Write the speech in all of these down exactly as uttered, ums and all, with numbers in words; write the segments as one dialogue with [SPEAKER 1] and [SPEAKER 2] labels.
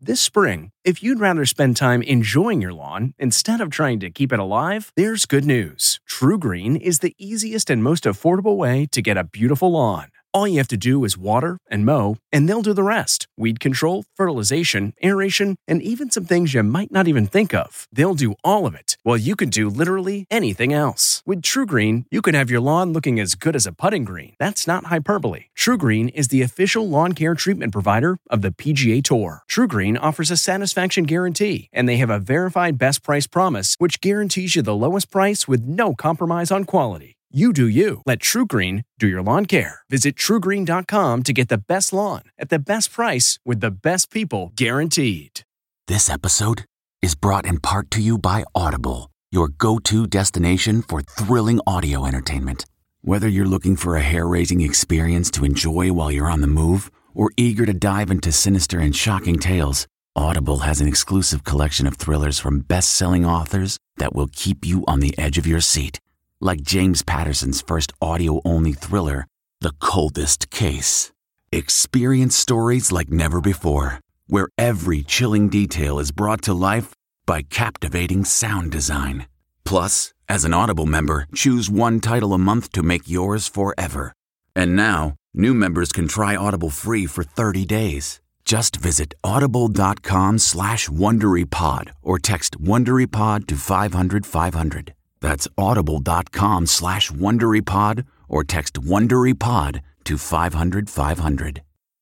[SPEAKER 1] This spring, if you'd rather spend time enjoying your lawn instead of trying to keep it alive, there's good news. TruGreen is the easiest and most affordable way to get a beautiful lawn. All you have to do is water and mow, and they'll do the rest. Weed control, fertilization, aeration, and even some things you might not even think of. They'll do all of it, while you can do literally anything else. With TruGreen, you can have your lawn looking as good as a putting green. That's not hyperbole. TruGreen is the official lawn care treatment provider of the P G A Tour. TruGreen offers a satisfaction guarantee, and they have a verified best price promise, which guarantees you the lowest price with no compromise on quality. You do you. Let TruGreen do your lawn care. Visit True Green dot com to get the best lawn at the best price with the best people guaranteed.
[SPEAKER 2] This episode is brought in part to you by Audible, your go-to destination for thrilling audio entertainment. Whether you're looking for a hair-raising experience to enjoy while you're on the move or eager to dive into sinister and shocking tales, Audible has an exclusive collection of thrillers from best-selling authors that will keep you on the edge of your seat. Like James Patterson's first audio-only thriller, The Coldest Case. Experience stories like never before, where every chilling detail is brought to life by captivating sound design. Plus, as an Audible member, choose one title a month to make yours forever. And now, new members can try Audible free for thirty days. Just visit audible.com slash WonderyPod or text WonderyPod to five hundred five hundred. That's audible.com slash WonderyPod or text WonderyPod to five hundred five hundred.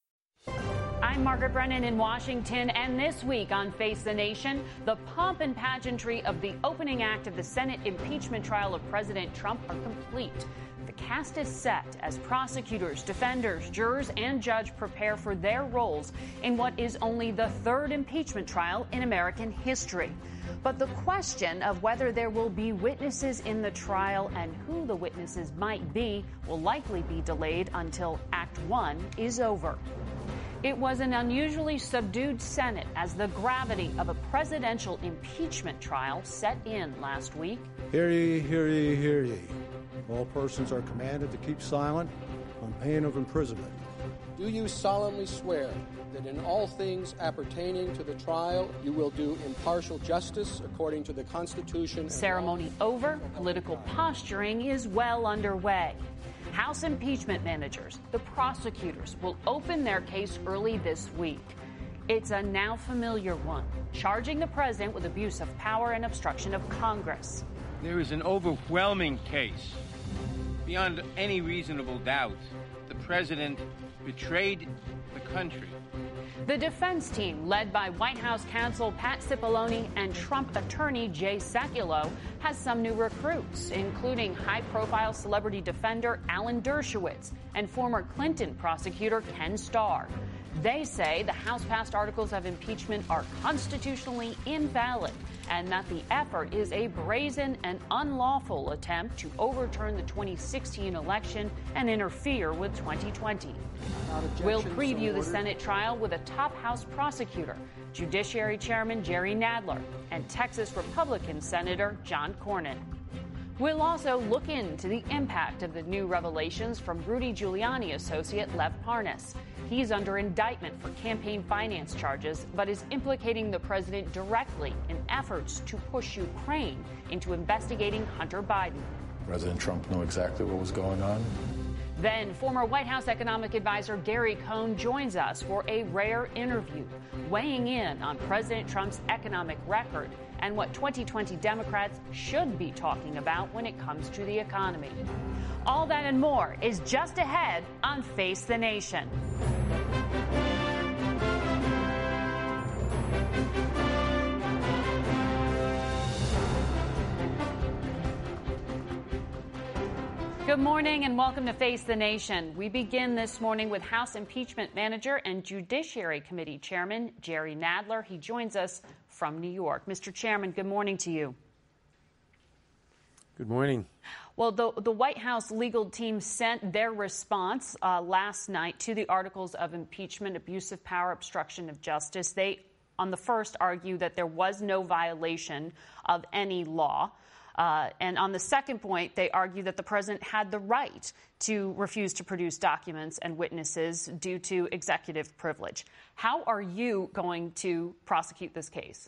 [SPEAKER 3] I'm Margaret Brennan in Washington, and this week on Face the Nation, the pomp and pageantry of the opening act of the Senate impeachment trial of President Trump are complete. The cast is set as prosecutors, defenders, jurors, and judge prepare for their roles in what is only the third impeachment trial in American history. But the question of whether there will be witnesses in the trial and who the witnesses might be will likely be delayed until Act One is over. It was an unusually subdued Senate as the gravity of a presidential impeachment trial set in last week.
[SPEAKER 4] Hear ye, hear ye, hear ye. All persons are commanded to keep silent on pain of imprisonment.
[SPEAKER 5] Do you solemnly swear that in all things appertaining to the trial you will do impartial justice according to the Constitution?
[SPEAKER 3] Ceremony over, political posturing is well underway. House impeachment managers, the prosecutors, will open their case early this week. It's a now familiar one, charging the president with abuse of power and obstruction of Congress.
[SPEAKER 6] There is an overwhelming case. Beyond any reasonable doubt, the president betrayed the country.
[SPEAKER 3] The defense team, led by White House counsel Pat Cipollone and Trump attorney Jay Sekulow, has some new recruits, including high-profile celebrity defender Alan Dershowitz and former Clinton prosecutor Ken Starr. They say the House-passed articles of impeachment are constitutionally invalid and that the effort is a brazen and unlawful attempt to overturn the twenty sixteen election and interfere with twenty twenty. We'll preview the Senate trial with a top House prosecutor, Judiciary Chairman Jerry Nadler, and Texas Republican Senator John Cornyn. We'll also look into the impact of the new revelations from Rudy Giuliani associate Lev Parnas. He's under indictment for campaign finance charges, but is implicating the president directly in efforts to push Ukraine into investigating Hunter Biden.
[SPEAKER 7] President Trump knew exactly what was going on.
[SPEAKER 3] Then former White House economic advisor Gary Cohn joins us for a rare interview, weighing in on President Trump's economic record and what twenty twenty Democrats should be talking about when it comes to the economy. All that and more is just ahead on Face the Nation. Good morning and welcome to Face the Nation. We begin this morning with House Impeachment Manager and Judiciary Committee Chairman Jerry Nadler. He joins us from New York. Mister Chairman, good morning to you.
[SPEAKER 8] Good morning.
[SPEAKER 3] Well, the, the White House legal team sent their response uh, last night to the articles of impeachment, abuse of power, obstruction of justice. They, on the first, argue that there was no violation of any law. Uh, and on the second point, they argue that the president had the right to refuse to produce documents and witnesses due to executive privilege. How are you going to prosecute this case?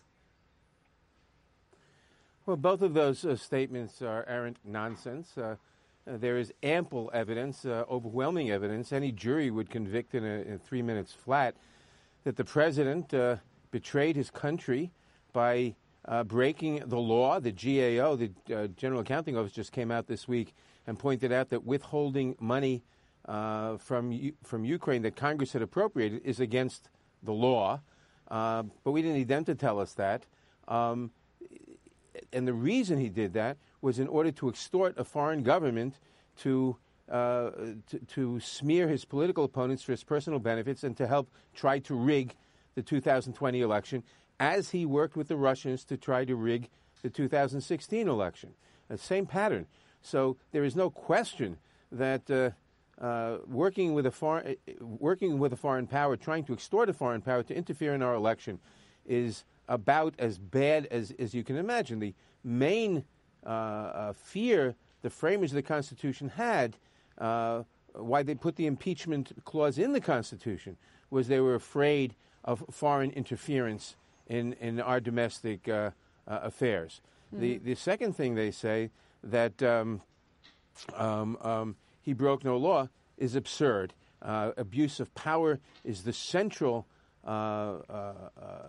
[SPEAKER 6] Well, both of those uh, statements are errant nonsense. Uh, uh, there is ample evidence, uh, overwhelming evidence. Any jury would convict in, a, in three minutes flat that the president uh, betrayed his country by uh, breaking the law. The G A O, the uh, General Accounting Office, just came out this week and pointed out that withholding money uh, from U- from Ukraine that Congress had appropriated is against the law. Uh, but we didn't need them to tell us that. Um, And the reason he did that was in order to extort a foreign government to, uh, to to smear his political opponents for his personal benefits and to help try to rig the two thousand twenty election, as he worked with the Russians to try to rig the two thousand sixteen election. The same pattern. So there is no question that uh, uh, working with a foreign working with a foreign power, trying to extort a foreign power to interfere in our election, is about as bad as, as you can imagine. The main uh, uh, fear the framers of the Constitution had, uh, why they put the impeachment clause in the Constitution, was they were afraid of foreign interference in, in our domestic uh, uh, affairs. Mm-hmm. The, the second thing they say, that um, um, um, he broke no law, is absurd. Uh, abuse of power is the central uh, uh, uh,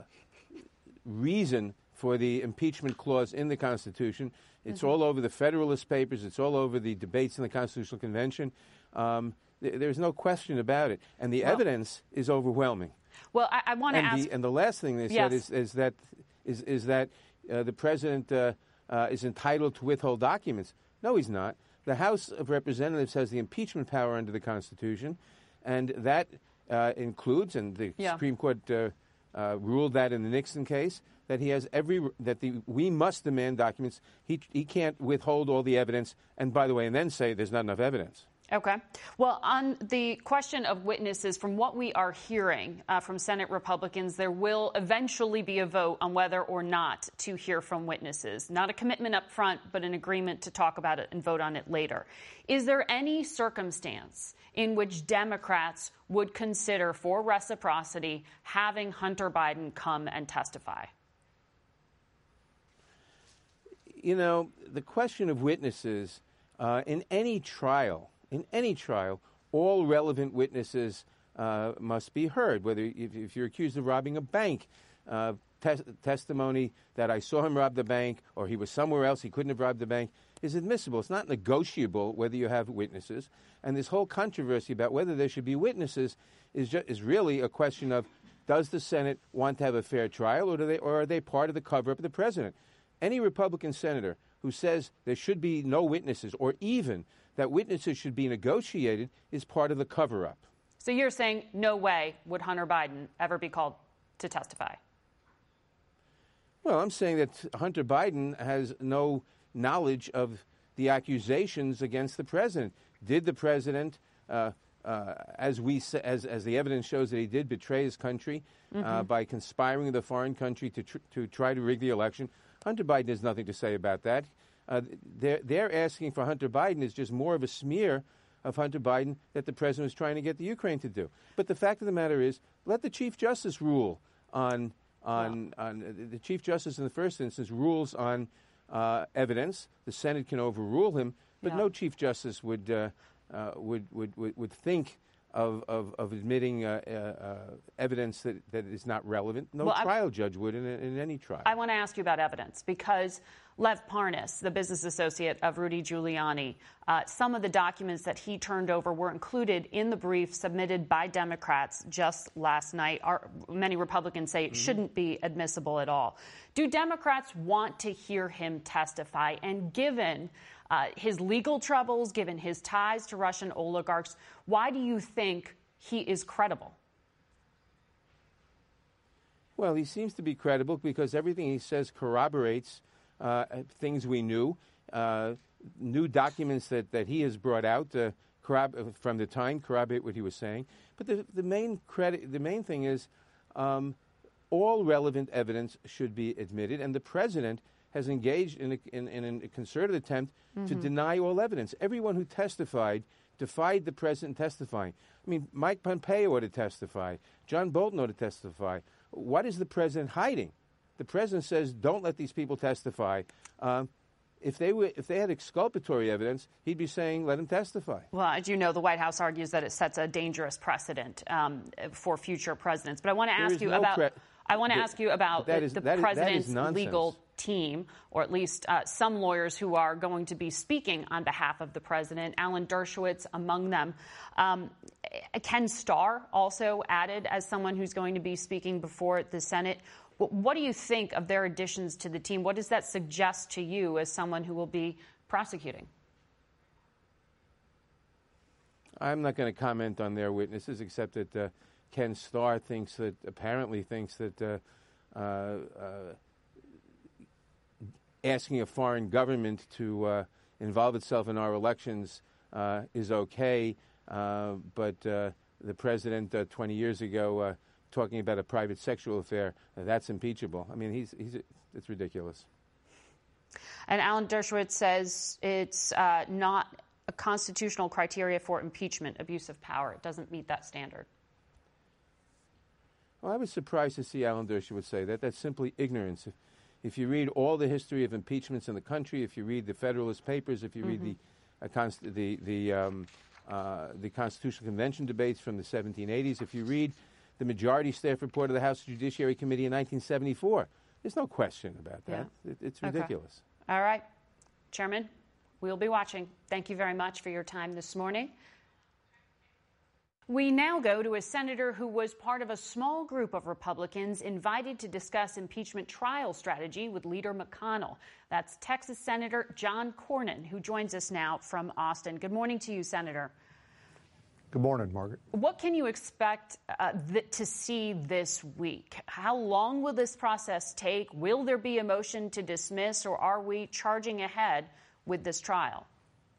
[SPEAKER 6] reason for the impeachment clause in the Constitution. It's mm-hmm. all over the Federalist Papers. It's all over the debates in the Constitutional Convention. Um, th- there's no question about it. And the well, evidence is overwhelming.
[SPEAKER 3] Well, I, I want to ask...
[SPEAKER 6] The, and the last thing they said yes. is, is that, is, is that uh, the president uh, uh, is entitled to withhold documents. No, he's not. The House of Representatives has the impeachment power under the Constitution, and that uh, includes, and the yeah. Supreme Court uh, Uh, ruled that in the Nixon case, that he has every that the we must demand documents. He he can't withhold all the evidence, and by the way, and then say there's not enough evidence.
[SPEAKER 3] Okay. Well, on the question of witnesses, from what we are hearing uh, from Senate Republicans, there will eventually be a vote on whether or not to hear from witnesses. Not a commitment up front, but an agreement to talk about it and vote on it later. Is there any circumstance in which Democrats would consider, for reciprocity, having Hunter Biden come and testify?
[SPEAKER 6] You know, the question of witnesses uh, in any trial, in any trial, all relevant witnesses uh, must be heard. Whether if, if you're accused of robbing a bank, uh, tes- testimony that I saw him rob the bank, or he was somewhere else, he couldn't have robbed the bank, is admissible. It's not negotiable whether you have witnesses. And this whole controversy about whether there should be witnesses is ju- is really a question of, does the Senate want to have a fair trial, or do they, or are they part of the cover-up of the president? Any Republican senator who says there should be no witnesses, or even that witnesses should be negotiated, is part of the cover-up.
[SPEAKER 3] So you're saying no way would Hunter Biden ever be called to testify?
[SPEAKER 6] Well, I'm saying that Hunter Biden has no knowledge of the accusations against the president. Did the president, uh, uh, as we as as the evidence shows that he did, betray his country mm-hmm. uh, by conspiring with a foreign country to tr- to try to rig the election? Hunter Biden has nothing to say about that. Uh, they're, they're asking for Hunter Biden is just more of a smear of Hunter Biden that the president was trying to get the Ukraine to do. But the fact of the matter is, let the Chief Justice rule on on wow. on uh, the Chief Justice in the first instance rules on uh, evidence. The Senate can overrule him, but yeah. no Chief Justice would uh, uh, would, would would would think of of, of admitting uh, uh, uh, evidence that, that is not relevant. No well, trial I, judge would in, in any trial.
[SPEAKER 3] I want to ask you about evidence because Lev Parnas, the business associate of Rudy Giuliani, uh, some of the documents that he turned over were included in the brief submitted by Democrats just last night. Our, many Republicans say it mm-hmm. shouldn't be admissible at all. Do Democrats want to hear him testify? And given uh, his legal troubles, given his ties to Russian oligarchs, why do you think he is credible?
[SPEAKER 6] Well, he seems to be credible because everything he says corroborates Uh, things we knew, uh, new documents that, that he has brought out uh, corrob- from the time corroborate what he was saying. But the, the main credit, the main thing is um, all relevant evidence should be admitted, and the president has engaged in a, in, in a concerted attempt mm-hmm. to deny all evidence. Everyone who testified defied the president testifying. I mean, Mike Pompeo ought to testify. John Bolton ought to testify. What is the president hiding? The president says, don't let these people testify. Um, if they were, if they had exculpatory evidence, he'd be saying, let them testify.
[SPEAKER 3] Well, as you know, the White House argues that it sets a dangerous precedent um, for future presidents. But I want to ask you
[SPEAKER 6] no
[SPEAKER 3] about...
[SPEAKER 6] Pre-
[SPEAKER 3] I want to ask you about the,
[SPEAKER 6] is,
[SPEAKER 3] the
[SPEAKER 6] that
[SPEAKER 3] president's
[SPEAKER 6] is, that is
[SPEAKER 3] legal team, or at least uh, some lawyers who are going to be speaking on behalf of the president, Alan Dershowitz among them. Um, Ken Starr also added as someone who's going to be speaking before the Senate. What do you think of their additions to the team? What does that suggest to you as someone who will be prosecuting?
[SPEAKER 6] I'm not going to comment on their witnesses, except that uh, Ken Starr thinks that, apparently thinks that uh, uh, uh, asking a foreign government to uh, involve itself in our elections uh, is okay, uh, but uh, the president uh, twenty years ago uh, talking about a private sexual affair, uh, that's impeachable. I mean, he's, he's it's ridiculous.
[SPEAKER 3] And Alan Dershowitz says it's uh, not a constitutional criteria for impeachment, abuse of power. It doesn't meet that standard.
[SPEAKER 6] Well, I was surprised to see Alan Dershowitz say that. That's simply ignorance. If, if you read all the history of impeachments in the country, if you read the Federalist Papers, if you mm-hmm. read the uh, const- the the, um, uh, the Constitutional Convention debates from the seventeen eighties, if you read the majority staff report of the House Judiciary Committee in nineteen seventy-four, there's no question about that.
[SPEAKER 3] Yeah.
[SPEAKER 6] It, it's ridiculous.
[SPEAKER 3] Okay. All right. Chairman, we'll be watching. Thank you very much for your time this morning. We now go to a senator who was part of a small group of Republicans invited to discuss impeachment trial strategy with Leader McConnell. That's Texas Senator John Cornyn, who joins us now from Austin. Good morning to you, Senator.
[SPEAKER 4] Good morning, Margaret.
[SPEAKER 3] What can you expect uh, th- to see this week? How long will this process take? Will there be a motion to dismiss, or are we charging ahead with this trial?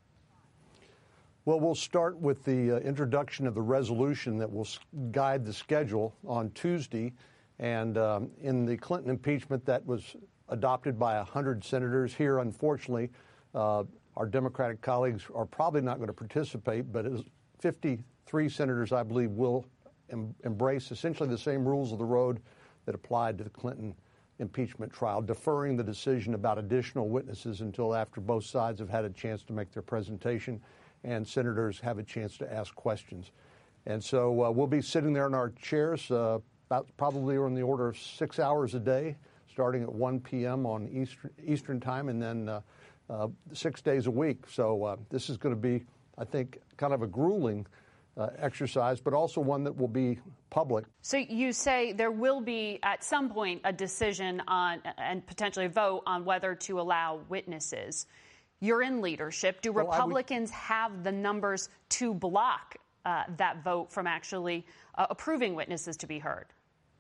[SPEAKER 4] Well, we'll start with the uh, introduction of the resolution that will s- guide the schedule on Tuesday. And um, in the Clinton impeachment that was adopted by one hundred senators here, unfortunately, uh, our Democratic colleagues are probably not going to participate, but as fifty-three senators, I believe, will em- embrace essentially the same rules of the road that applied to the Clinton impeachment trial, deferring the decision about additional witnesses until after both sides have had a chance to make their presentation and senators have a chance to ask questions. And so uh, we'll be sitting there in our chairs uh, about probably on the order of six hours a day, starting at one p.m. on Eastern, Eastern time, and then uh, uh, six days a week. So uh, this is going to be, I think, kind of a grueling uh, exercise, but also one that will be public.
[SPEAKER 3] So you say there will be, at some point, a decision on and potentially a vote on whether to allow witnesses. You're in leadership. Do
[SPEAKER 4] well,
[SPEAKER 3] Republicans
[SPEAKER 4] would...
[SPEAKER 3] have the numbers to block uh, that vote from actually uh, approving witnesses to be heard?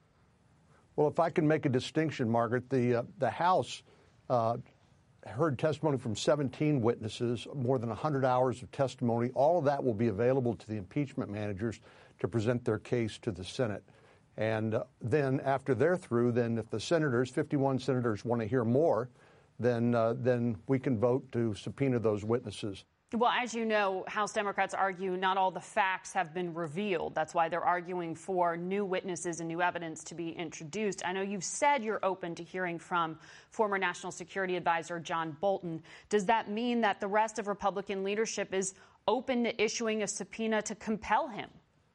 [SPEAKER 4] Well, if I can make a distinction, Margaret, the uh, the House uh, heard testimony from seventeen witnesses, more than one hundred hours of testimony. All of that will be available to the impeachment managers to present their case to the Senate. And uh, then after they're through, then if the senators, fifty-one senators, want to hear more, then uh, then we can vote to subpoena those witnesses.
[SPEAKER 3] Well, as you know, House Democrats argue not all the facts have been revealed. That's why they're arguing for new witnesses and new evidence to be introduced. I know you've said you're open to hearing from former National Security Advisor John Bolton. Does that mean that the rest of Republican leadership is open to issuing a subpoena to compel him?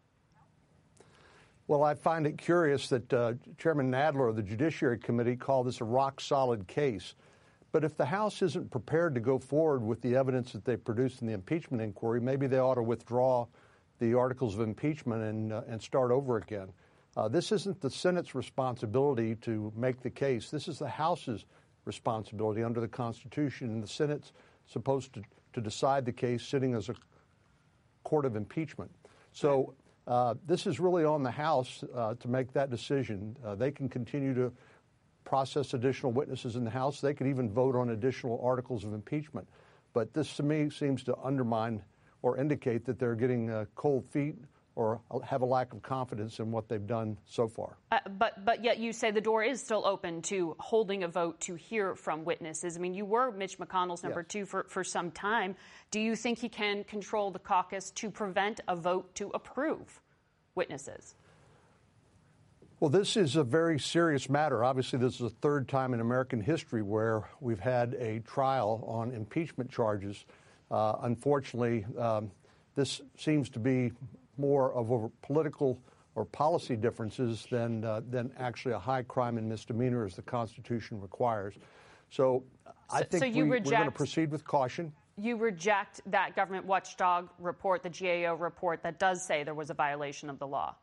[SPEAKER 4] Well, I find it curious that uh, Chairman Nadler of the Judiciary Committee called this a rock-solid case. But if the House isn't prepared to go forward with the evidence that they produced in the impeachment inquiry, maybe they ought to withdraw the articles of impeachment and uh, and start over again. Uh, this isn't the Senate's responsibility to make the case. This is the House's responsibility under the Constitution, and the Senate's supposed to, to decide the case sitting as a court of impeachment. So uh, this is really on the House uh, to make that decision. Uh, they can continue to process additional witnesses in the House. They could even vote on additional articles of impeachment. But this, to me, seems to undermine or indicate that they're getting uh, cold feet or have a lack of confidence in what they've done so far.
[SPEAKER 3] Uh, but but yet you say the door is still open to holding a vote to hear from witnesses. I mean, you were Mitch McConnell's number yes. two for, for some time. Do you think he can control the caucus to prevent a vote to approve witnesses?
[SPEAKER 4] Well, this is a very serious matter. Obviously, this is the third time in American history where we've had a trial on impeachment charges. Uh, unfortunately, um, this seems to be more of a political or policy differences than uh, than actually a high crime and misdemeanor as the Constitution requires. So I
[SPEAKER 3] so,
[SPEAKER 4] think
[SPEAKER 3] so you
[SPEAKER 4] we,
[SPEAKER 3] reject,
[SPEAKER 4] we're going to proceed with caution.
[SPEAKER 3] You reject that government watchdog report, the G A O report, that does say there was a violation of the law?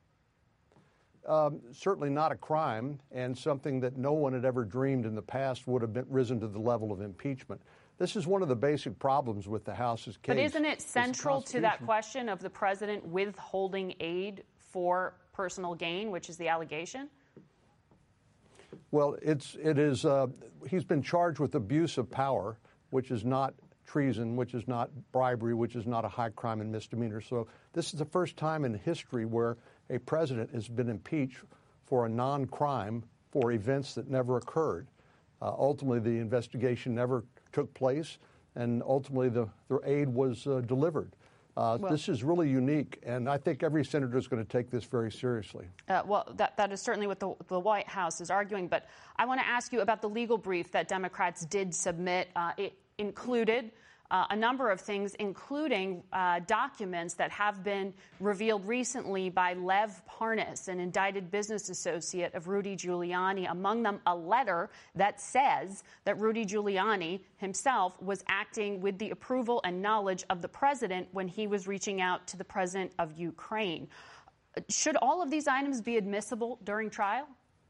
[SPEAKER 4] Um, certainly not a crime, and something that no one had ever dreamed in the past would have been risen to the level of impeachment. This is one of the basic problems with the House's case.
[SPEAKER 3] But isn't it central to that question of the president withholding aid for personal gain, which is the allegation?
[SPEAKER 4] Well, it's it is. Uh, he's been charged with abuse of power, which is not treason, which is not bribery, which is not a high crime and misdemeanor. So this is the first time in history where a president has been impeached for a non-crime for events that never occurred. Uh, ultimately, the investigation never took place, and ultimately the, the aid was uh, delivered. Uh, well, this is really unique, and I think every senator is going to take this very seriously.
[SPEAKER 3] Uh, well, that, that is certainly what the, the White House is arguing, but I want to ask you about the legal brief that Democrats did submit. Uh, it included Uh, a number of things, including uh, documents that have been revealed recently by Lev Parnas, an indicted business associate of Rudy Giuliani, among them a letter that says that Rudy Giuliani himself was acting with the approval and knowledge of the president when he was reaching out to the president of Ukraine. Should all of these items be admissible during trial?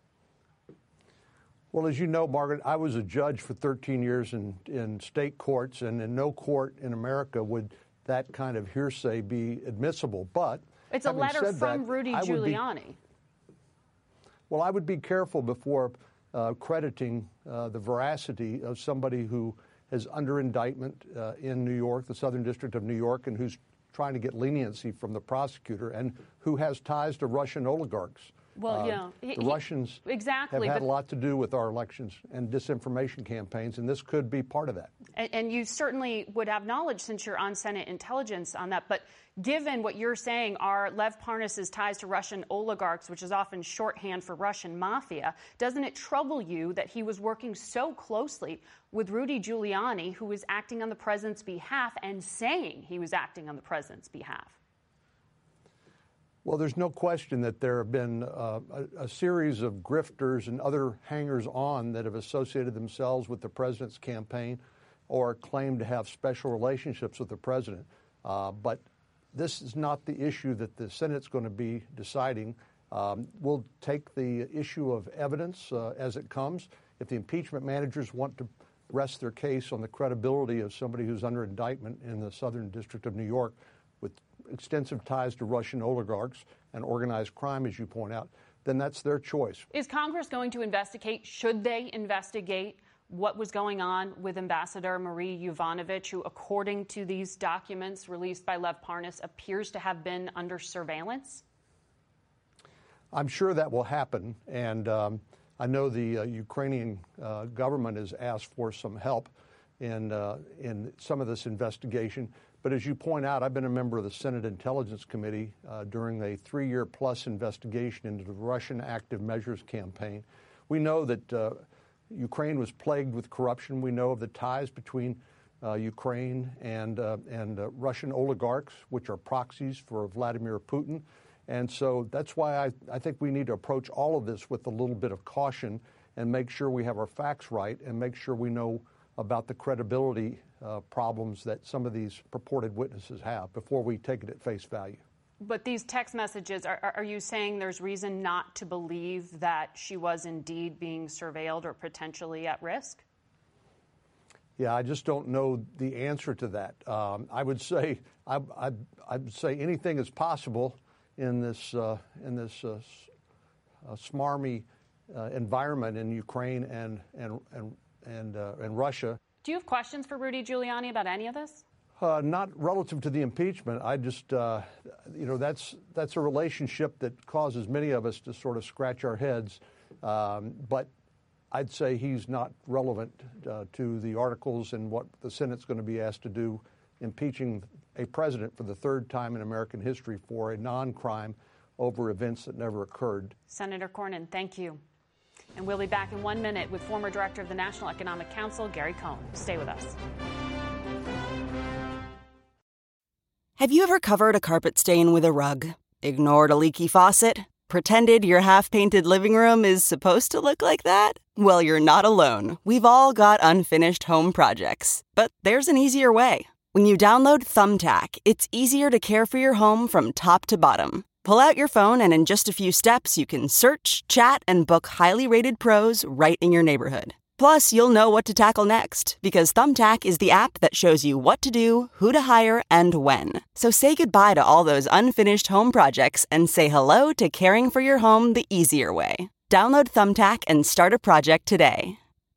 [SPEAKER 4] Well, as you know, Margaret, I was a judge for thirteen years in, in state courts, and in no court in America would that kind of hearsay be admissible. But
[SPEAKER 3] it's a letter from
[SPEAKER 4] that,
[SPEAKER 3] Rudy
[SPEAKER 4] I
[SPEAKER 3] Giuliani.
[SPEAKER 4] Be, well, I would be careful before uh, crediting uh, the veracity of somebody who is under indictment uh, in New York, the Southern District of New York, and who's trying to get leniency from the prosecutor, and who has ties to Russian oligarchs.
[SPEAKER 3] Well,
[SPEAKER 4] uh,
[SPEAKER 3] yeah.
[SPEAKER 4] The
[SPEAKER 3] he,
[SPEAKER 4] Russians
[SPEAKER 3] exactly,
[SPEAKER 4] have had a lot to do with our elections and disinformation campaigns, and this could be part of that.
[SPEAKER 3] And, and you certainly would have knowledge since you're on Senate intelligence on that. But given what you're saying are Lev Parnas' ties to Russian oligarchs, which is often shorthand for Russian mafia, doesn't it trouble you that he was working so closely with Rudy Giuliani, who was acting on the president's behalf and saying he was acting on the president's behalf?
[SPEAKER 4] Well, there's no question that there have been uh, a, a series of grifters and other hangers-on that have associated themselves with the president's campaign or claimed to have special relationships with the president. Uh, but this is not the issue that the Senate's going to be deciding. Um, we'll take the issue of evidence uh, as it comes. If the impeachment managers want to rest their case on the credibility of somebody who's under indictment in the Southern District of New York with extensive ties to Russian oligarchs and organized crime, as you point out, then that's their choice.
[SPEAKER 3] Is Congress going to investigate? Should they investigate what was going on with Ambassador Marie Yovanovitch, who, according to these documents released by Lev Parnas, appears to have been under surveillance?
[SPEAKER 4] I'm sure that will happen, and um, I know the uh, Ukrainian uh, government has asked for some help in uh, in some of this investigation. But as you point out, I've been a member of the Senate Intelligence Committee uh, during a three-year-plus investigation into the Russian active measures campaign. We know that uh, Ukraine was plagued with corruption. We know of the ties between uh, Ukraine and uh, and uh, Russian oligarchs, which are proxies for Vladimir Putin. And so that's why I, I think we need to approach all of this with a little bit of caution and make sure we have our facts right and make sure we know about the credibility uh, problems that some of these purported witnesses have before we take it at face value.
[SPEAKER 3] But these text messages, are, are you saying there's reason not to believe that she was indeed being surveilled or potentially at risk?
[SPEAKER 4] Yeah, I just don't know the answer to that. Um, I would say I, I, I'd say anything is possible in this uh, in this uh, uh, smarmy uh, environment in Ukraine and and and and, uh, and Russia.
[SPEAKER 3] Do you have questions for Rudy Giuliani about any of this?
[SPEAKER 4] Uh, not relative to the impeachment. I just, uh, you know, that's that's a relationship that causes many of us to sort of scratch our heads. Um, but I'd say he's not relevant uh, to the articles and what the Senate's going to be asked to do, impeaching a president for the third time in American history for a non-crime over events that never occurred.
[SPEAKER 3] Senator Cornyn, thank you. And we'll be back in one minute with former director of the National Economic Council, Gary Cohn. Stay with us.
[SPEAKER 8] Have you ever covered a carpet stain with a rug? Ignored a leaky faucet? Pretended your half-painted living room is supposed to look like that? Well, you're not alone. We've all got unfinished home projects. But there's an easier way. When you download Thumbtack, it's easier to care for your home from top to bottom. Pull out your phone and in just a few steps, you can search, chat, and book highly rated pros right in your neighborhood. Plus, you'll know what to tackle next, because Thumbtack is the app that shows you what to do, who to hire, and when. So say goodbye to all those unfinished home projects and say hello to caring for your home the easier way. Download Thumbtack and start a project today.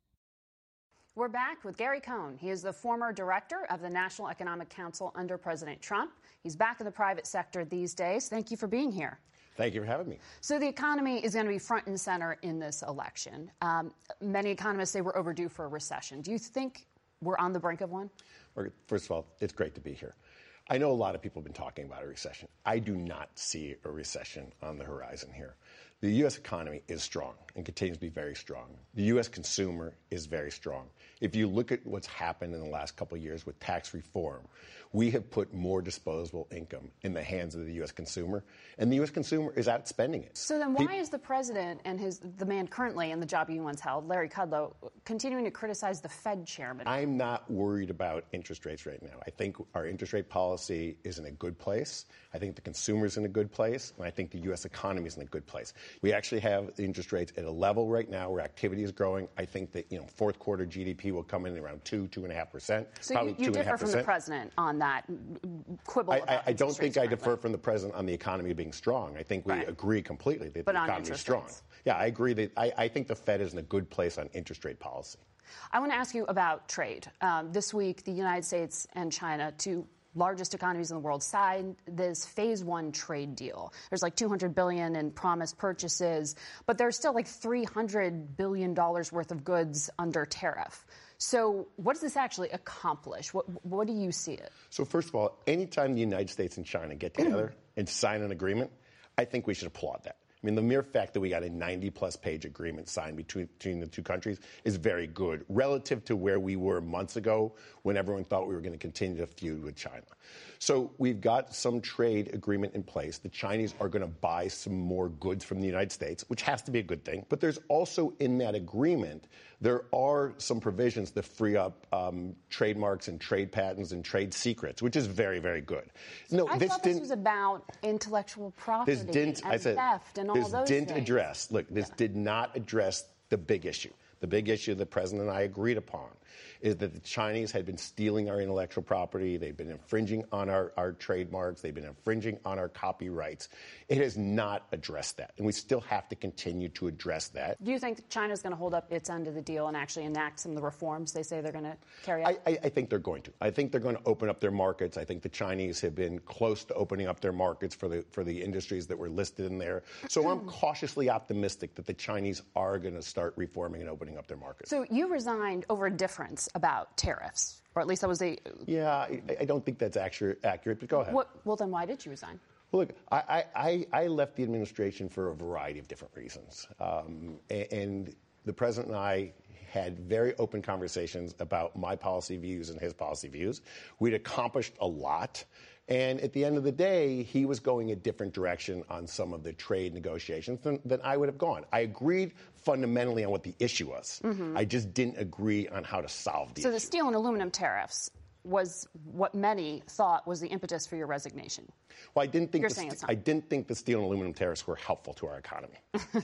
[SPEAKER 3] We're back with Gary Cohn. He is the former director of the National Economic Council under President Trump. He's back in the private sector these days. Thank you for being here.
[SPEAKER 9] Thank you for having me.
[SPEAKER 3] So the economy is going to be front and center in this election. Um, many economists say we're overdue for a recession. Do you think we're on the brink of one?
[SPEAKER 9] First of all, it's great to be here. I know a lot of people have been talking about a recession. I do not see a recession on the horizon here. The U S economy is strong and continues to be very strong. The U S consumer is very strong. If you look at what's happened in the last couple of years with tax reform, we have put more disposable income in the hands of the U S consumer, and the U S consumer is out spending it.
[SPEAKER 3] So then why is the president and his the man currently in the job he once held, Larry Kudlow, continuing to criticize the Fed chairman?
[SPEAKER 9] I'm not worried about interest rates right now. I think our interest rate policy is in a good place. I think the consumer's in a good place, and I think the U S economy is in a good place. We actually have the interest rates at a level right now where activity is growing. I think that, you know, fourth quarter G D P will come in around two, two and a half percent.
[SPEAKER 3] So you, you differ from the president on that quibble.
[SPEAKER 9] I,
[SPEAKER 3] about
[SPEAKER 9] I, I don't think I
[SPEAKER 3] currently.
[SPEAKER 9] defer from the president on the economy being strong. I think we
[SPEAKER 3] right.
[SPEAKER 9] agree completely that
[SPEAKER 3] but
[SPEAKER 9] the economy is strong.
[SPEAKER 3] Rates.
[SPEAKER 9] Yeah, I agree that I, I think the Fed is in a good place on interest rate policy.
[SPEAKER 3] I want to ask you about trade. Um, this week, the United States and China, two largest economies in the world, signed this phase one trade deal. There's like two hundred billion dollars in promised purchases, but there's still like three hundred billion dollars worth of goods under tariff. So what does this actually accomplish? What, what do you see it?
[SPEAKER 9] So first of all, anytime the United States and China get together and sign an agreement, I think we should applaud that. I mean, the mere fact that we got a ninety-plus page agreement signed between, between the two countries is very good relative to where we were months ago when everyone thought we were going to continue to feud with China. So we've got some trade agreement in place. The Chinese are going to buy some more goods from the United States, which has to be a good thing. But there's also in that agreement, there are some provisions that free up um, trademarks and trade patents and trade secrets, which is very, very good. No,
[SPEAKER 3] I
[SPEAKER 9] this
[SPEAKER 3] thought
[SPEAKER 9] didn't,
[SPEAKER 3] this was about intellectual property
[SPEAKER 9] this didn't,
[SPEAKER 3] and
[SPEAKER 9] I said,
[SPEAKER 3] theft and all
[SPEAKER 9] this
[SPEAKER 3] those
[SPEAKER 9] didn't
[SPEAKER 3] things.
[SPEAKER 9] address, look, this
[SPEAKER 3] Yeah.
[SPEAKER 9] did not address the big issue. The big issue the president and I agreed upon is that the Chinese had been stealing our intellectual property. They've been infringing on our, our trademarks. They've been infringing on our copyrights. It has not addressed that, and we still have to continue to address that.
[SPEAKER 3] Do you think China's going to hold up its end of the deal and actually enact some of the reforms they say they're going to carry out?
[SPEAKER 9] I, I, I think they're going to. I think they're going to open up their markets. I think the Chinese have been close to opening up their markets for the for the industries that were listed in there. So I'm cautiously optimistic that the Chinese are going to start reforming and opening up their markets.
[SPEAKER 3] So you resigned over a difference about tariffs, or at least that was a...
[SPEAKER 9] Yeah, I, I don't think that's accurate, accurate, but go ahead.
[SPEAKER 3] What, well, then why did you resign?
[SPEAKER 9] Well, look, I, I, I left the administration for a variety of different reasons. Um, and, and the president and I had very open conversations about my policy views and his policy views. We'd accomplished a lot. And at the end of the day, he was going a different direction on some of the trade negotiations than, than I would have gone. I agreed fundamentally on what the issue was. Mm-hmm. I just didn't agree on how to solve the
[SPEAKER 3] so
[SPEAKER 9] issue.
[SPEAKER 3] So the steel and aluminum tariffs was what many thought was the impetus for your resignation.
[SPEAKER 9] Well, I didn't think
[SPEAKER 3] You're
[SPEAKER 9] the
[SPEAKER 3] saying
[SPEAKER 9] st-
[SPEAKER 3] it's not.
[SPEAKER 9] I didn't think the steel and aluminum tariffs were helpful to our economy.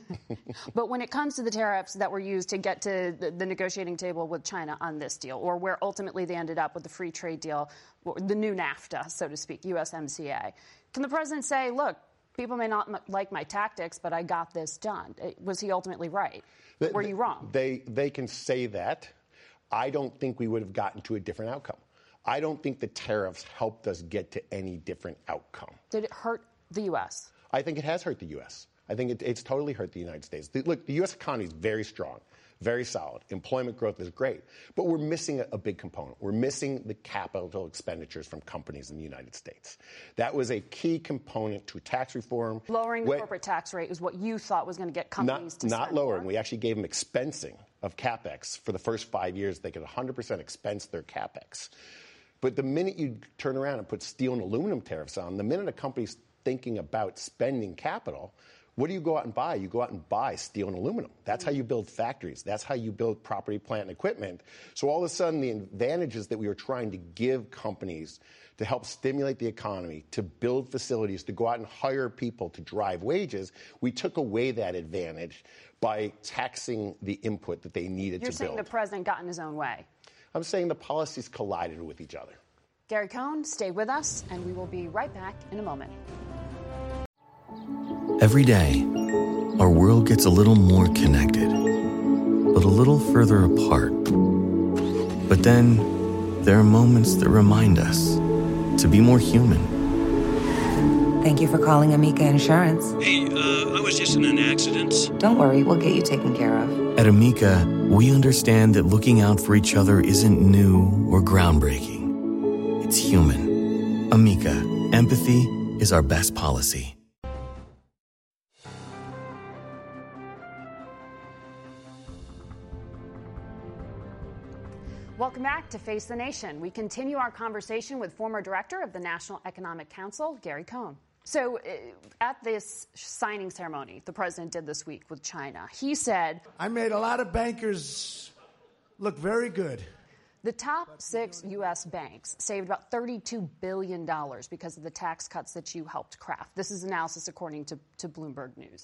[SPEAKER 3] But when it comes to the tariffs that were used to get to the, the negotiating table with China on this deal, or where ultimately they ended up with the free trade deal, the new NAFTA, so to speak, U S M C A, can the president say, look, people may not m- like my tactics, but I got this done? Was he ultimately right?
[SPEAKER 9] The,
[SPEAKER 3] were you wrong?
[SPEAKER 9] They, they can say that. I don't think we would have gotten to a different outcome. I don't think the tariffs helped us get to any different outcome.
[SPEAKER 3] Did it hurt the U S?
[SPEAKER 9] I think it has hurt the U S. I think it, it's totally hurt the United States. The, look, the U S economy is very strong, very solid. Employment growth is great. But we're missing a, a big component. We're missing the capital expenditures from companies in the United States. That was a key component to tax reform.
[SPEAKER 3] Lowering the
[SPEAKER 9] When,
[SPEAKER 3] corporate tax rate is what you thought was going to get companies
[SPEAKER 9] not,
[SPEAKER 3] to
[SPEAKER 9] Not
[SPEAKER 3] spend
[SPEAKER 9] lowering.
[SPEAKER 3] more.
[SPEAKER 9] We actually gave them expensing of CapEx. For the first five years, they could one hundred percent expense their CapEx. But the minute you turn around and put steel and aluminum tariffs on, the minute a company's thinking about spending capital, what do you go out and buy? You go out and buy steel and aluminum. That's how you build factories. That's how you build property, plant, and equipment. So all of a sudden, the advantages that we were trying to give companies to help stimulate the economy, to build facilities, to go out and hire people to drive wages, we took away that advantage by taxing the input that they needed
[SPEAKER 3] You're
[SPEAKER 9] to
[SPEAKER 3] saying
[SPEAKER 9] build.
[SPEAKER 3] the president got in his own way.
[SPEAKER 9] I'm saying the policies collided with each other.
[SPEAKER 3] Gary Cohn, stay with us, and we will be right back in a moment.
[SPEAKER 10] Every day, our world gets a little more connected, but a little further apart. But then, there are moments that remind us to be more human.
[SPEAKER 11] Thank you for calling Amica Insurance.
[SPEAKER 12] Hey, uh, I was just in an accident.
[SPEAKER 11] Don't worry, we'll get you taken care of.
[SPEAKER 10] At Amica, we understand that looking out for each other isn't new or groundbreaking. It's human. Amica, empathy is our best policy.
[SPEAKER 3] Welcome back to Face the Nation. We continue our conversation with former director of the National Economic Council, Gary Cohn. So uh, at this signing ceremony the president did this week with China, he said,
[SPEAKER 13] I made a lot of bankers look very good.
[SPEAKER 3] The top six U S banks saved about thirty-two billion dollars because of the tax cuts that you helped craft. This is analysis according to, to Bloomberg News.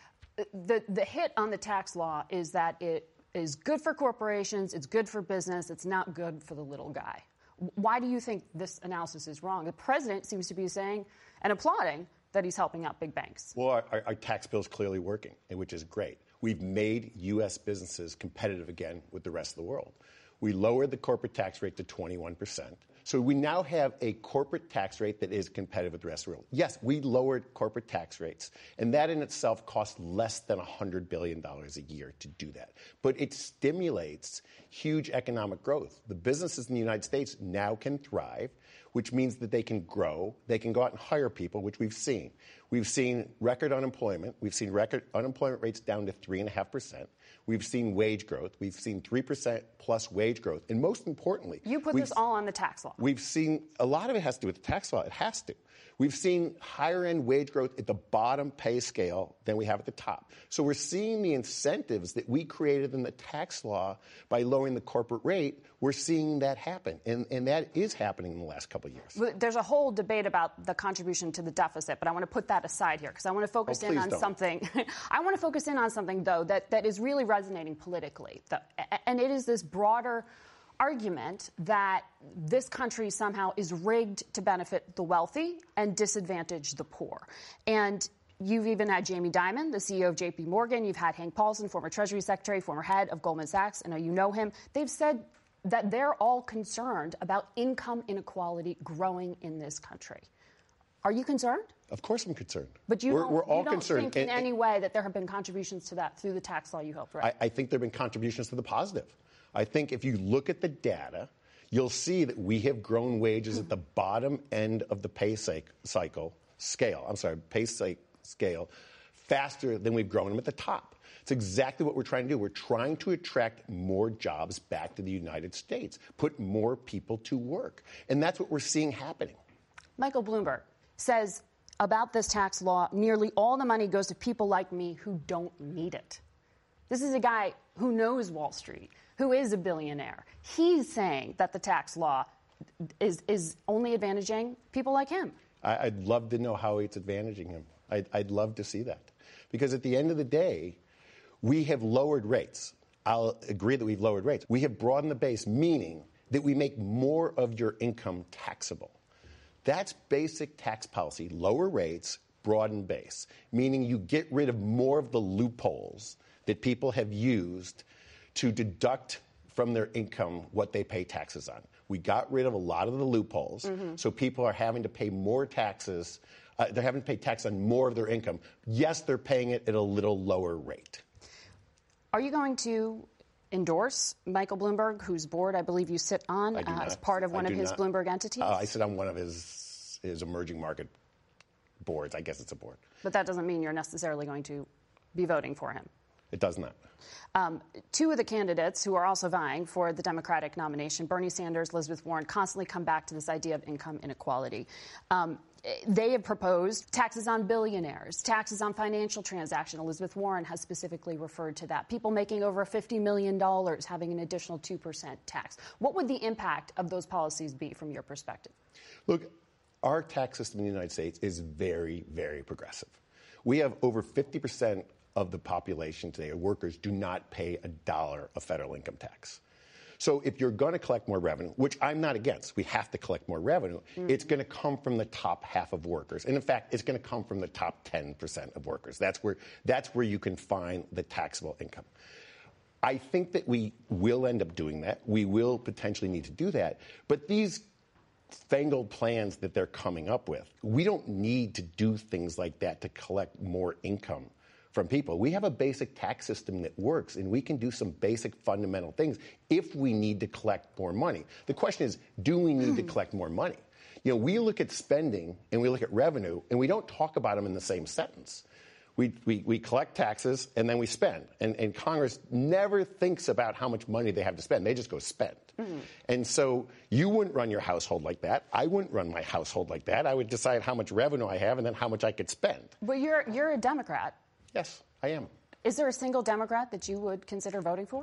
[SPEAKER 3] The, the hit on the tax law is that it is good for corporations, it's good for business, it's not good for the little guy. Why do you think this analysis is wrong? The president seems to be saying and applauding that he's helping out big banks.
[SPEAKER 9] Well, our, our, our tax bill is clearly working, which is great. We've made U S businesses competitive again with the rest of the world. We lowered the corporate tax rate to twenty-one percent. So we now have a corporate tax rate that is competitive with the rest of the world. Yes, we lowered corporate tax rates, and that in itself costs less than one hundred billion dollars a year to do that. But it stimulates huge economic growth. The businesses in the United States now can thrive, which means that they can grow, they can go out and hire people, which we've seen. We've seen record unemployment. We've seen record unemployment rates down to three point five percent. We've seen wage growth. We've seen three percent plus wage growth. And most importantly,
[SPEAKER 3] you put this all on the tax law.
[SPEAKER 9] We've seen a lot of it has to do with the tax law. It has to. We've seen higher end wage growth at the bottom pay scale than we have at the top. So we're seeing the incentives that we created in the tax law by lowering the corporate rate. We're seeing that happen. And, and that is happening in the last couple of years.
[SPEAKER 3] There's a whole debate about the contribution to the deficit, but I want to put that aside here because I want to focus
[SPEAKER 9] oh,
[SPEAKER 3] in on
[SPEAKER 9] don't.
[SPEAKER 3] something. I want to focus in on something, though, that, that is really resonating politically. The, and it is this broader argument that this country somehow is rigged to benefit the wealthy and disadvantage the poor. And you've even had Jamie Dimon, the C E O of J P Morgan. You've had Hank Paulson, former Treasury Secretary, former head of Goldman Sachs. I know you know him. They've said that they're all concerned about income inequality growing in this country. Are you concerned?
[SPEAKER 9] Of course I'm concerned.
[SPEAKER 3] But you
[SPEAKER 9] we're,
[SPEAKER 3] don't,
[SPEAKER 9] we're all
[SPEAKER 3] you don't
[SPEAKER 9] concerned.
[SPEAKER 3] think in
[SPEAKER 9] and,
[SPEAKER 3] any way that there have been contributions to that through the tax law you helped, right?
[SPEAKER 9] I, I think there have been contributions to the positive. I think if you look at the data, you'll see that we have grown wages at the bottom end of the pay cycle scale. I'm sorry, pay scale faster than we've grown them at the top. It's exactly what we're trying to do. We're trying to attract more jobs back to the United States, put more people to work. And that's what we're seeing happening.
[SPEAKER 3] Michael Bloomberg says about this tax law, nearly all the money goes to people like me who don't need it. This is a guy who knows Wall Street, who is a billionaire. He's saying that the tax law is, is only advantaging people like him.
[SPEAKER 9] I, I'd love to know how it's advantaging him. I'd, I'd love to see that. Because at the end of the day, we have lowered rates. I'll agree that we've lowered rates. We have broadened the base, meaning that we make more of your income taxable. That's basic tax policy. Lower rates, broaden base, meaning you get rid of more of the loopholes that people have used to deduct from their income what they pay taxes on. We got rid of a lot of the loopholes, mm-hmm. so people are having to pay more taxes. Uh, they're having to pay tax on more of their income. Yes, they're paying it at a little lower rate.
[SPEAKER 3] Are you going to endorse Michael Bloomberg, whose board I believe you sit on uh, as part of one
[SPEAKER 9] I
[SPEAKER 3] of his
[SPEAKER 9] not.
[SPEAKER 3] Bloomberg entities?
[SPEAKER 9] Uh, I sit on one of his his emerging market boards. I guess it's a board.
[SPEAKER 3] But that doesn't mean you're necessarily going to be voting for him.
[SPEAKER 9] It does not.
[SPEAKER 3] Um, two of the candidates who are also vying for the Democratic nomination, Bernie Sanders, Elizabeth Warren, constantly come back to this idea of income inequality. Um, they have proposed taxes on billionaires, taxes on financial transactions. Elizabeth Warren has specifically referred to that. People making over fifty million dollars having an additional two percent tax. What would the impact of those policies be from your perspective?
[SPEAKER 9] Look, our tax system in the United States is very, very progressive. We have over fifty percent of the population today, workers, do not pay a dollar of federal income tax. So if you're going to collect more revenue, which I'm not against, we have to collect more revenue, mm-hmm. it's going to come from the top half of workers. And in fact, it's going to come from the top ten percent of workers. That's where, that's where you can find the taxable income. I think that we will end up doing that. We will potentially need to do that. But these fangled plans that they're coming up with, we don't need to do things like that to collect more income from people. We have a basic tax system that works, and we can do some basic fundamental things if we need to collect more money. The question is, do we need to collect more money? You know, we look at spending and we look at revenue, and we don't talk about them in the same sentence. We, we, we collect taxes and then we spend. And, and Congress never thinks about how much money they have to spend. They just go spend. Mm-hmm. And so you wouldn't run your household like that. I wouldn't run my household like that. I would decide how much revenue I have and then how much I could spend.
[SPEAKER 3] But you're, you're a Democrat.
[SPEAKER 9] Yes, I am.
[SPEAKER 3] Is there a single Democrat that you would consider voting for?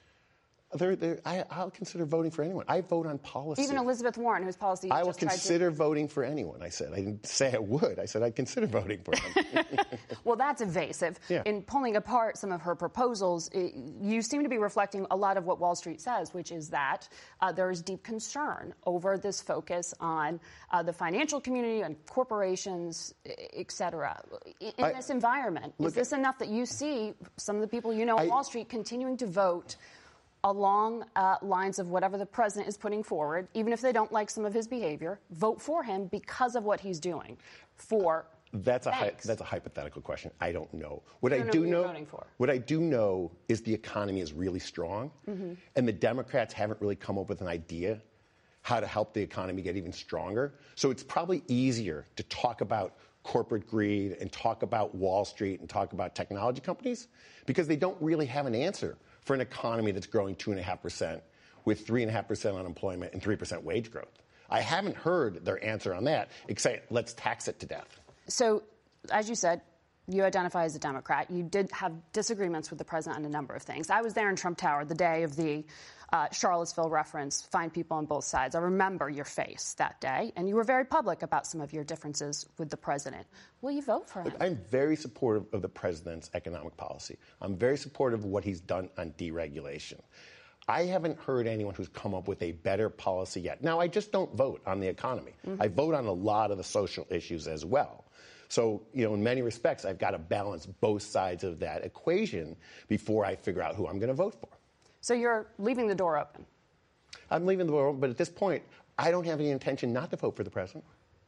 [SPEAKER 9] There, there, I, I'll consider voting for anyone. I vote on policy.
[SPEAKER 3] Even Elizabeth Warren, whose policy you
[SPEAKER 9] I will
[SPEAKER 3] just tried
[SPEAKER 9] consider
[SPEAKER 3] to...
[SPEAKER 9] voting for anyone, I said. I didn't say I would. I said I'd consider voting for them.
[SPEAKER 3] Well, that's evasive.
[SPEAKER 9] Yeah.
[SPEAKER 3] In pulling apart some of her proposals, it, you seem to be reflecting a lot of what Wall Street says, which is that uh, there is deep concern over this focus on uh, the financial community and corporations, et cetera. In, in I, this environment, look, is this enough that you see some of the people you know on Wall Street continuing to vote along uh, lines of whatever the president is putting forward, even if they don't like some of his behavior, vote for him because of what he's doing for
[SPEAKER 9] that's a hi- that's a hypothetical question. I don't know. What I do know, what I do know is the economy is really strong, mm-hmm. and the Democrats haven't really come up with an idea how to help the economy get even stronger. So it's probably easier to talk about corporate greed and talk about Wall Street and talk about technology companies because they don't really have an answer for an economy that's growing two point five percent with three point five percent unemployment and three percent wage growth. I haven't heard their answer on that, except let's tax it to death.
[SPEAKER 3] So, as you said, you identify as a Democrat. You did have disagreements with the president on a number of things. I was there in Trump Tower the day of the uh, Charlottesville reference, find people on both sides. I remember your face that day, and you were very public about some of your differences with the president. Will you vote for him?
[SPEAKER 9] Look, I'm very supportive of the president's economic policy. I'm very supportive of what he's done on deregulation. I haven't heard anyone who's come up with a better policy yet. Now, I just don't vote on the economy. Mm-hmm. I vote on a lot of the social issues as well. So, you know, in many respects, I've got to balance both sides of that equation before I figure out who I'm going to vote for.
[SPEAKER 3] So you're leaving the door open?
[SPEAKER 9] I'm leaving the door open, but at this point, I don't have any intention not to vote for the president.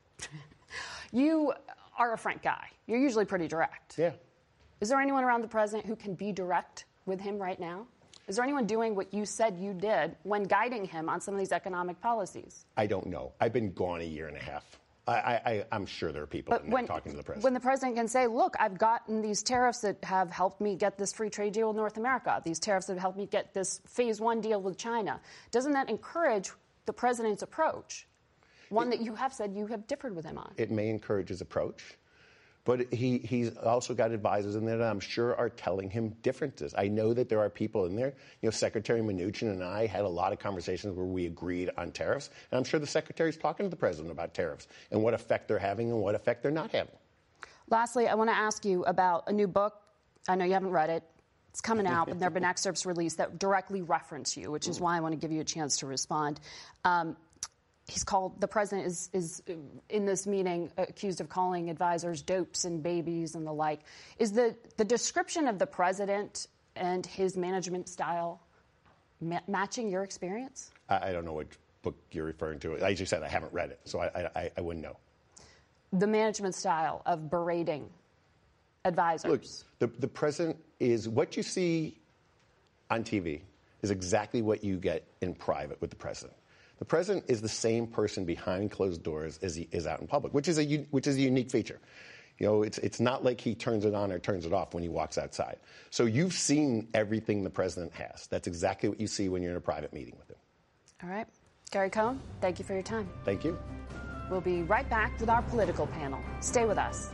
[SPEAKER 3] You are a frank guy. You're usually pretty direct.
[SPEAKER 9] Yeah.
[SPEAKER 3] Is there anyone around the president who can be direct with him right now? Is there anyone doing what you said you did when guiding him on some of these economic policies?
[SPEAKER 9] I don't know. I've been gone a year and a half. I, I, I'm sure there are people
[SPEAKER 3] but
[SPEAKER 9] in
[SPEAKER 3] when,
[SPEAKER 9] there talking to the president.
[SPEAKER 3] When the president can say, look, I've gotten these tariffs that have helped me get this free trade deal with North America, these tariffs that have helped me get this phase one deal with China, doesn't that encourage the president's approach, one it, that you have said you have differed with him on?
[SPEAKER 9] It may encourage his approach. But he, he's also got advisors in there that I'm sure are telling him differences. I know that there are people in there. You know, Secretary Mnuchin and I had a lot of conversations where we agreed on tariffs. And I'm sure the secretary's talking to the president about tariffs and what effect they're having and what effect they're not having.
[SPEAKER 3] Lastly, I want to ask you about a new book. I know you haven't read it. It's coming out, but there have been excerpts released that directly reference you, which is why I want to give you a chance to respond. Um, He's called, the president is, is in this meeting accused of calling advisors dopes and babies and the like. Is the, the description of the president and his management style ma- matching your experience?
[SPEAKER 9] I, I don't know what book you're referring to. As you said, I haven't read it, so I, I, I wouldn't know.
[SPEAKER 3] The management style of berating advisors.
[SPEAKER 9] Look, the, the president is what you see on T V is exactly what you get in private with the president. The president is the same person behind closed doors as he is out in public, which is a which is a unique feature. You know, it's it's not like he turns it on or turns it off when he walks outside. So you've seen everything the president has. That's exactly what you see when you're in a private meeting with him.
[SPEAKER 3] All right. Gary Cohn, thank you for your time.
[SPEAKER 9] Thank you.
[SPEAKER 3] We'll be right back with our political panel. Stay with us.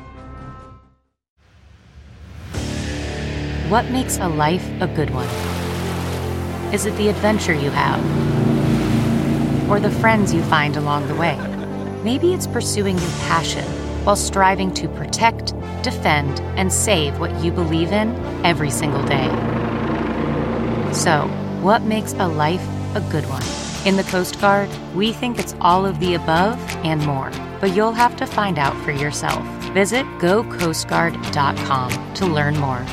[SPEAKER 14] What makes a life a good one? Is it the adventure you have? Or the friends you find along the way? Maybe it's pursuing your passion while striving to protect, defend, and save what you believe in every single day. So, what makes a life a good one? In the Coast Guard, we think it's all of the above and more, but you'll have to find out for yourself. Visit go coast guard dot com to learn more.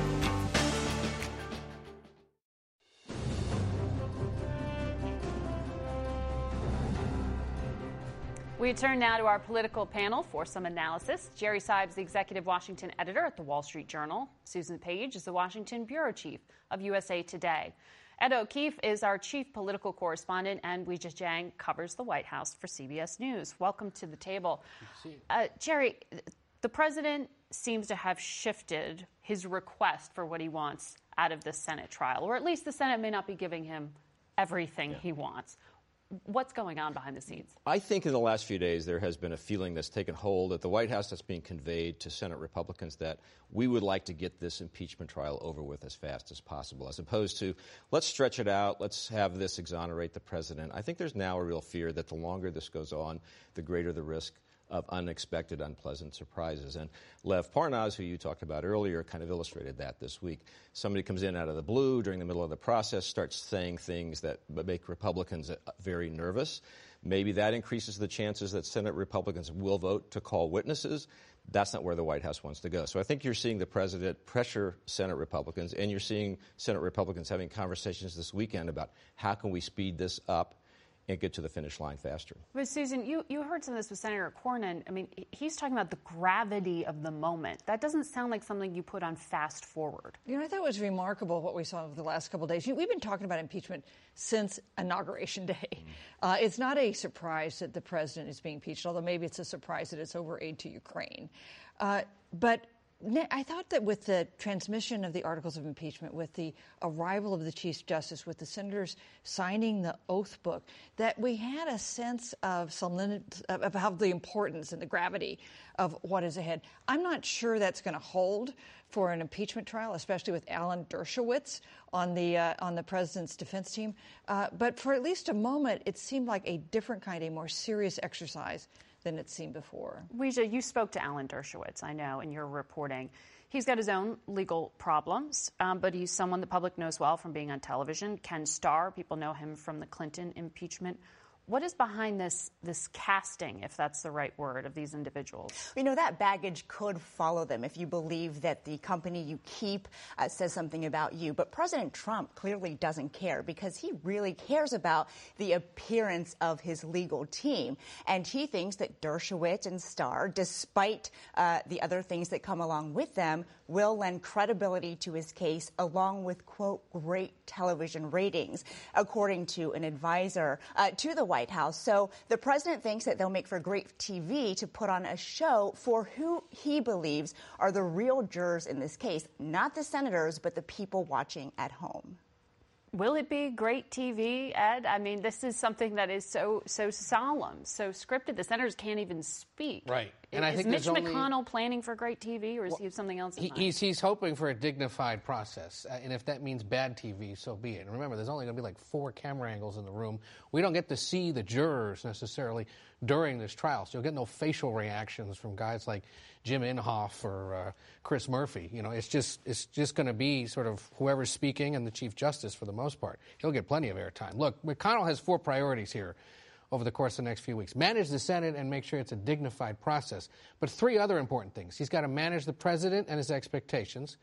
[SPEAKER 3] We turn now to our political panel for some analysis. Jerry Seib's the executive Washington editor at the Wall Street Journal. Susan Page is the Washington bureau chief of U S A Today. Ed O'Keefe is our chief political correspondent, and Weijia Jiang covers the White House for C B S News. Welcome to the table. Uh, Jerry, the president seems to have shifted his request for what he wants out of the Senate trial, or at least the Senate may not be giving him everything yeah. he wants. What's going on behind the scenes?
[SPEAKER 15] I think in the last few days there has been a feeling that's taken hold at the White House that's being conveyed to Senate Republicans that we would like to get this impeachment trial over with as fast as possible, as opposed to let's stretch it out, let's have this exonerate the president. I think there's now a real fear that the longer this goes on, the greater the risk of unexpected, unpleasant surprises. And Lev Parnas, who you talked about earlier, kind of illustrated that this week. Somebody comes in out of the blue during the middle of the process, starts saying things that make Republicans very nervous. Maybe that increases the chances that Senate Republicans will vote to call witnesses. That's not where the White House wants to go. So I think you're seeing the president pressure Senate Republicans, and you're seeing Senate Republicans having conversations this weekend about how can we speed this up and get to the finish line faster.
[SPEAKER 3] But Susan, you, you heard some of this with Senator Cornyn. I mean, he's talking about the gravity of the moment. That doesn't sound like something you put on fast forward.
[SPEAKER 16] You know, I thought it was remarkable what we saw over the last couple of days. We've been talking about impeachment since Inauguration Day. Mm. Uh, it's not a surprise that the president is being impeached, although maybe it's a surprise that it's over aid to Ukraine. Uh, but I thought that with the transmission of the articles of impeachment, with the arrival of the Chief Justice, with the senators signing the oath book, that we had a sense of solemnity, of how the importance and the gravity of what is ahead. I'm not sure that's going to hold for an impeachment trial, especially with Alan Dershowitz on the uh, on the president's defense team. Uh, but for at least a moment, it seemed like a different kind, a more serious exercise than it's seen before.
[SPEAKER 3] Weijia, you spoke to Alan Dershowitz, I know, in your reporting. He's got his own legal problems, um, but he's someone the public knows well from being on television. Ken Starr, people know him from the Clinton impeachment. What is behind this this casting, if that's the right word, of these individuals?
[SPEAKER 17] You know, that baggage could follow them if you believe that the company you keep uh, says something about you. But President Trump clearly doesn't care because he really cares about the appearance of his legal team. And he thinks that Dershowitz and Starr, despite uh, the other things that come along with them, will lend credibility to his case along with, quote, great television ratings, according to an advisor uh, to the White House. So the president thinks that they'll make for great T V to put on a show for who he believes are the real jurors in this case, not the senators, but the people watching at home.
[SPEAKER 3] Will it be great T V, Ed? I mean, this is something that is so so solemn, so scripted. The senators can't even speak.
[SPEAKER 18] Right. And
[SPEAKER 3] is
[SPEAKER 18] I think
[SPEAKER 3] Mitch
[SPEAKER 18] only,
[SPEAKER 3] McConnell planning for great T V, or is
[SPEAKER 18] well,
[SPEAKER 3] he have something else in
[SPEAKER 18] he,
[SPEAKER 3] mind?
[SPEAKER 18] He's, he's hoping for a dignified process. Uh, and if that means bad T V, so be it. And remember, there's only going to be like four camera angles in the room. We don't get to see the jurors necessarily during this trial. So you'll get no facial reactions from guys like Jim Inhofe or uh, Chris Murphy. You know, it's just it's just going to be sort of whoever's speaking and the Chief Justice for the most part. He'll get plenty of airtime. Look, McConnell has four priorities here over the course of the next few weeks. Manage the Senate and make sure it's a dignified process. But three other important things. He's got to manage the president and his expectations.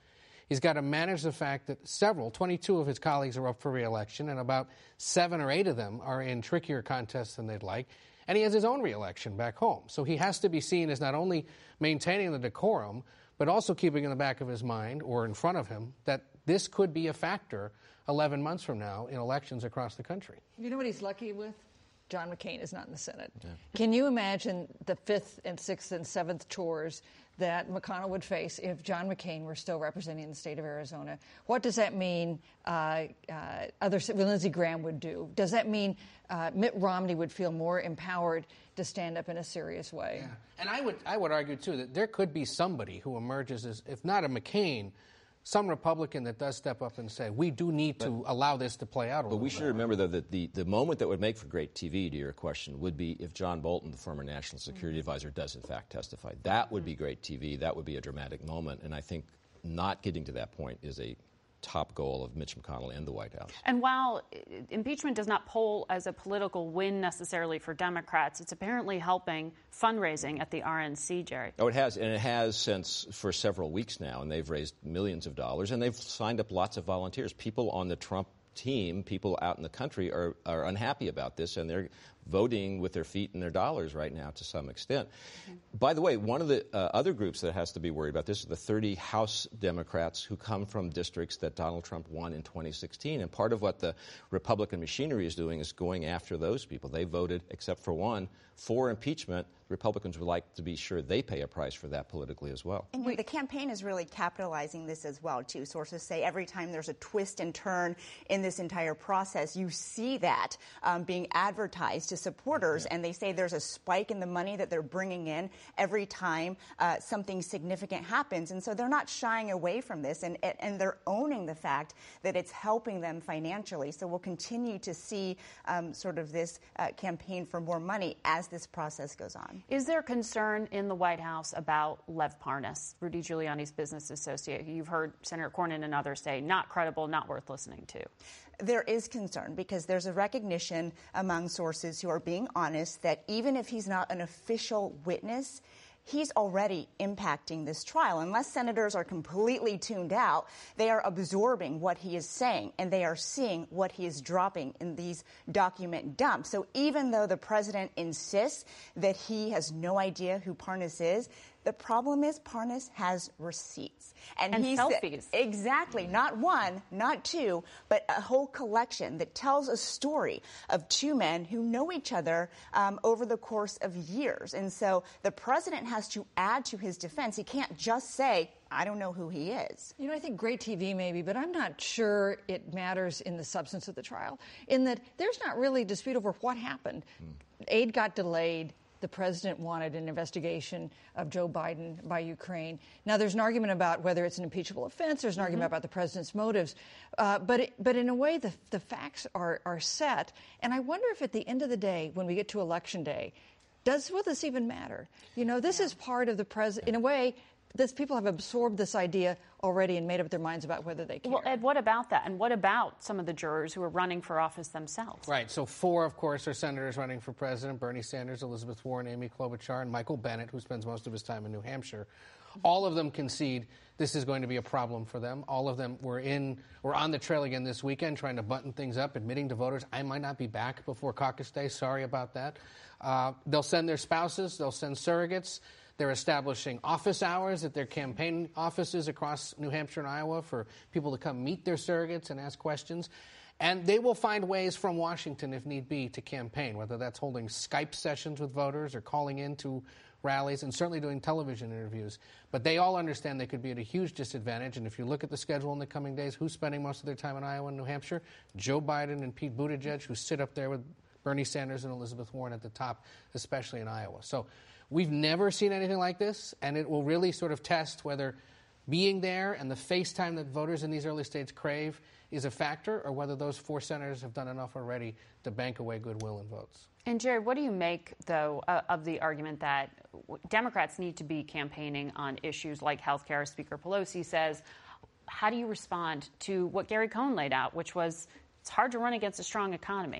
[SPEAKER 18] He's got to manage the fact that several, twenty-two of his colleagues are up for re-election, and about seven or eight of them are in trickier contests than they'd like. And he has his own re-election back home. So he has to be seen as not only maintaining the decorum, but also keeping in the back of his mind or in front of him that this could be a factor eleven months from now in elections across the country.
[SPEAKER 16] You know what he's lucky with? John McCain is not in the Senate. Yeah. Can you imagine the fifth and sixth and seventh chores that McConnell would face if John McCain were still representing the state of Arizona? What does that mean uh, uh, other Lindsey Graham would do? Does that mean uh, Mitt Romney would feel more empowered to stand up in a serious way?
[SPEAKER 18] Yeah. And I would, I would argue, too, that there could be somebody who emerges as, if not a McCain, some Republican that does step up and say, we do need to but, allow this to play out a
[SPEAKER 15] But
[SPEAKER 18] little
[SPEAKER 15] we should
[SPEAKER 18] bit.
[SPEAKER 15] remember, though, that the, the moment that would make for great T V, to your question, would be if John Bolton, the former National Security mm-hmm. Advisor, does in fact testify. That would be great T V. That would be a dramatic moment. And I think not getting to that point is a top goal of Mitch McConnell and the White House.
[SPEAKER 3] And while impeachment does not poll as a political win necessarily for Democrats, it's apparently helping fundraising at the R N C, Jerry.
[SPEAKER 15] Oh, it has, and it has since for several weeks now, and they've raised millions of dollars, and they've signed up lots of volunteers. People on the Trump team, people out in the country are, are unhappy about this, and they're voting with their feet and their dollars right now to some extent. Mm-hmm. By the way, one of the uh, other groups that has to be worried about this is the thirty House Democrats who come from districts that Donald Trump won in twenty sixteen. And part of what the Republican machinery is doing is going after those people. They voted, except for one, for impeachment. Republicans would like to be sure they pay a price for that politically as well.
[SPEAKER 17] And the campaign is really capitalizing this as well, too. Sources say every time there's a twist and turn in this entire process, you see that um, being advertised to supporters, yeah. and they say there's a spike in the money that they're bringing in every time uh, something significant happens. And so they're not shying away from this, and, and they're owning the fact that it's helping them financially. So we'll continue to see um, sort of this uh, campaign for more money as this process goes on.
[SPEAKER 3] Is there concern in the White House about Lev Parnas, Rudy Giuliani's business associate, who you've heard Senator Cornyn and others say not credible, not worth listening to?
[SPEAKER 17] There is concern because there's a recognition among sources who are being honest that even if he's not an official witness, he's already impacting this trial. Unless senators are completely tuned out, they are absorbing what he is saying, and they are seeing what he is dropping in these document dumps. So even though the president insists that he has no idea who Parnas is, the problem is Parnas has receipts.
[SPEAKER 3] And, and
[SPEAKER 17] he's
[SPEAKER 3] selfies.
[SPEAKER 17] Exactly. Not one, not two, but a whole collection that tells a story of two men who know each other um, over the course of years. And so the president has to add to his defense. He can't just say, I don't know who he is.
[SPEAKER 16] You know, I think great T V maybe, but I'm not sure it matters in the substance of the trial, in that there's not really a dispute over what happened. Mm. Aid got delayed. The president wanted an investigation of Joe Biden by Ukraine. Now, there's an argument about whether it's an impeachable offense. There's an mm-hmm. argument about the president's motives. Uh, but it, but in a way, the, the facts are, are set. And I wonder if at the end of the day, when we get to Election Day, does will this even matter? You know, this yeah. is part of the president. In a way, this people have absorbed this idea already and made up their minds about whether they care.
[SPEAKER 3] Well, Ed, what about that? And what about some of the jurors who are running for office themselves?
[SPEAKER 18] Right. So four, of course, are senators running for president: Bernie Sanders, Elizabeth Warren, Amy Klobuchar, and Michael Bennet, who spends most of his time in New Hampshire. All of them concede this is going to be a problem for them. All of them were in were on the trail again this weekend, trying to button things up, admitting to voters, I might not be back before caucus day. Sorry about that. Uh, they'll send their spouses. They'll send surrogates. They're establishing office hours at their campaign offices across New Hampshire and Iowa for people to come meet their surrogates and ask questions. And they will find ways from Washington, if need be, to campaign, whether that's holding Skype sessions with voters or calling into rallies and certainly doing television interviews. But they all understand they could be at a huge disadvantage. And if you look at the schedule in the coming days, who's spending most of their time in Iowa and New Hampshire? Joe Biden and Pete Buttigieg, who sit up there with Bernie Sanders and Elizabeth Warren at the top, especially in Iowa. So we've never seen anything like this, and it will really sort of test whether being there and the face time that voters in these early states crave is a factor, or whether those four senators have done enough already to bank away goodwill and votes.
[SPEAKER 3] And, Jerry, what do you make, though, uh, of the argument that Democrats need to be campaigning on issues like health care? Speaker Pelosi says, how do you respond to what Gary Cohn laid out, which was it's hard to run against a strong economy?
[SPEAKER 15] Yeah.